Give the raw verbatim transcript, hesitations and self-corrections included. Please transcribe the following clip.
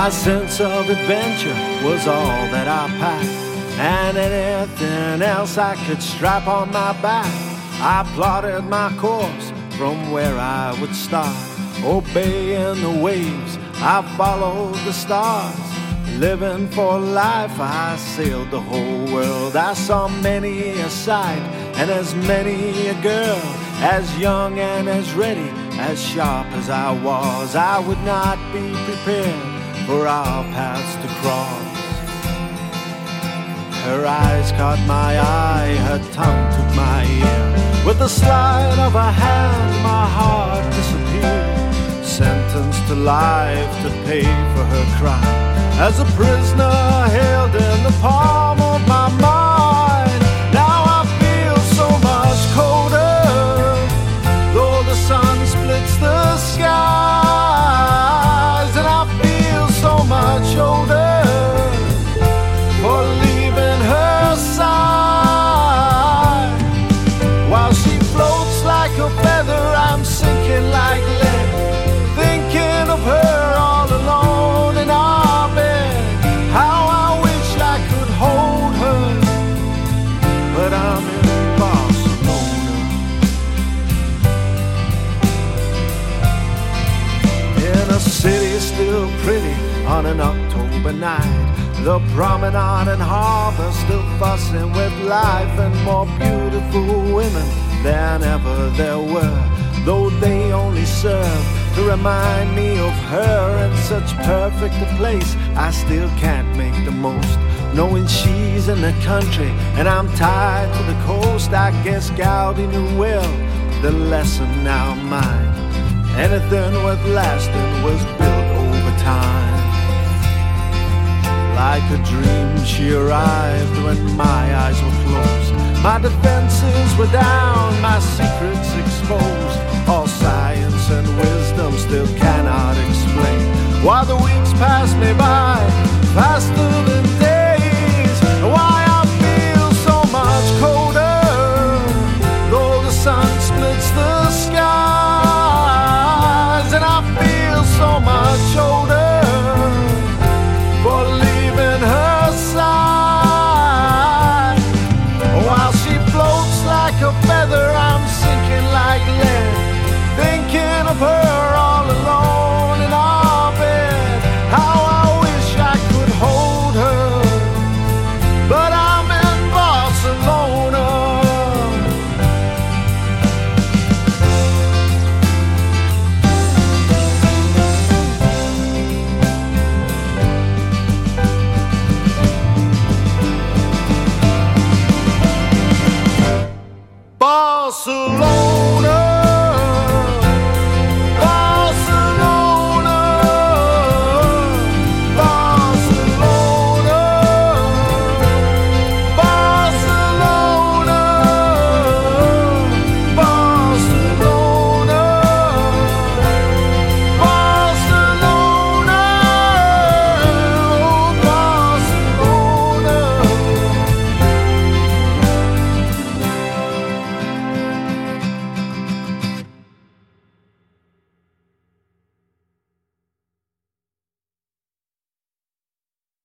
My sense of adventure was all that I packed, and anything else I could strap on my back. I plotted my course from where I would start, obeying the waves, I followed the stars. Living for life, I sailed the whole world. I saw many a sight and as many a girl, as young and as ready, as sharp as I was. I would not be prepared for our paths to cross. Her eyes caught my eye, her tongue took my ear. With the slide of her hand, my heart disappeared. Sentenced to life to pay for her crime, as a prisoner held in the palm of my mind. Now I feel so much colder, though the sun splits the skies. And I feel so much older for leaving her side. While she floats like a feather, I'm sinking like lead, thinking of her all alone in our bed. How I wish I could hold her, but I'm in Barcelona. In a city still pretty on an October night, the promenade and harbor still fussing with life, and more beautiful women than ever there were, though they only serve to remind me of her in such perfect a place I still can't make the most. Knowing she's in the country and I'm tied to the coast, I guess Gaudi knew well the lesson now mine. Anything worth lasting was built over time. Like a dream she arrived when my eyes were closed. My defenses were down, my secrets exposed. All science and wisdom still cannot explain why the weeks pass me by faster than